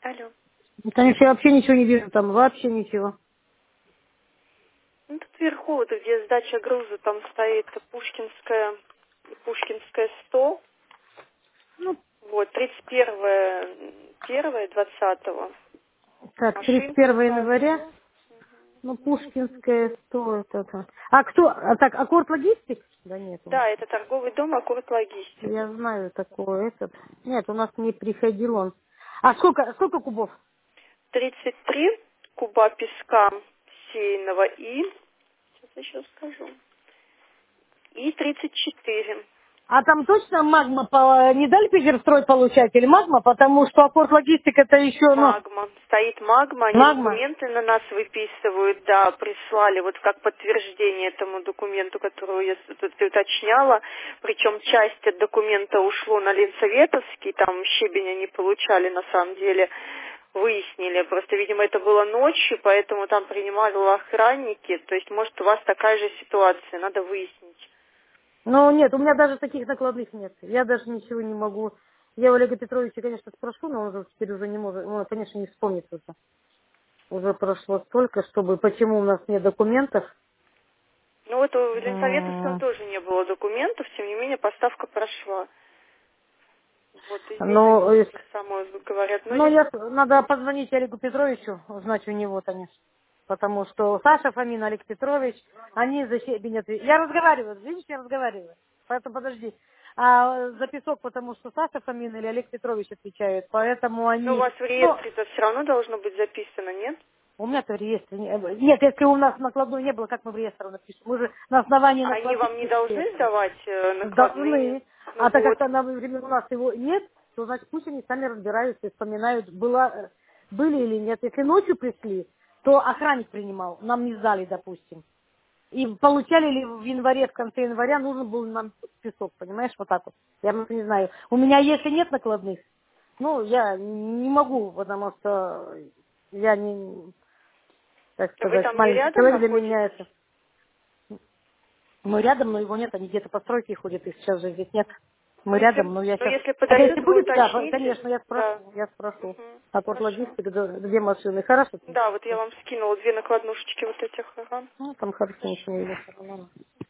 Алло. Конечно, я вообще ничего не вижу там, вообще ничего. Ну, тут вверху, вот где сдача груза, там стоит Пушкинская и Пушкинская 100. Ну, Вот, 31 20 так, машин 31 пускают. января, ну, Пушкинская, 100, это. А кто, так, Аккорд Логистик? Да нет, у нас. Да, это торговый дом Аккорд Логистик. Я знаю такое, этот. Нет, у нас не приходил он. А сколько кубов? 33 куба песка сеянного и, сейчас еще скажу, и 34. А там точно магма, не дали Питерстрой получать или магма? Потому что Аккорд Логистик это еще, ну, Магма. Стоит магма, они магма. документы на нас выписывают, да, прислали вот как подтверждение этому документу, который я тут уточняла. Причем часть от документа ушло на Ленсоветовский, там щебень они получали на самом деле, выяснили. Просто, видимо, это было ночью, поэтому там принимали охранники. То есть, может, у вас такая же ситуация, надо выяснить. Ну, нет, у меня даже таких накладных нет. Я даже ничего не могу. Я у Олега Петровича, конечно, спрошу, но он же теперь уже не может, он, конечно, не вспомнит уже. Уже прошло столько, чтобы, почему у нас нет документов. Ну вот в Ленсоветовском М, тоже не было документов, тем не менее поставка прошла. Вот и здесь они Но, то же самое говорят. Но ну, надо позвонить Олегу Петровичу, узнать у него, конечно. Потому что Саша Фомин, Олег Петрович, они за щебень отвечают. Я разговариваю, видишь, я разговариваю. Поэтому подожди. А за песок, потому что Саша Фомин или Олег Петрович отвечают. Поэтому у они... вас в Ну, реестре-то все равно должно быть записано, нет? у меня-то в реестре... Нет, если у нас накладной не было, как мы в реестр напишем? Мы же на основании А они накладных вам не пишем. должны сдавать накладные? Должны. Ну А так как вот. например, у нас его нет, то значит пусть они сами разбираются и вспоминают, были или нет. Если ночью пришли, то охранник принимал, нам не сдали, допустим. И получали ли в январе, в конце января нужен был нам песок, понимаешь, вот так вот. Я просто не знаю. У меня если нет накладных, ну, я не могу, потому что я не, так Вы сказать, там не маленький рядом человек, для меня находитесь? это. Мы рядом, но его нет, они где-то по стройке ходят, их сейчас же здесь нет. Ну Мы если, рядом, но я ну, сейчас... если Это если подойдут, вы будет, да, уточните. конечно, я Да. спрошу, я спрошу. Мгм. Апорт Хорошо. логистик, две машины, хорошо? Да, вот я вам скинула 2 накладнушечки вот этих. Ага. Ну, там хорошо, ничего не видно.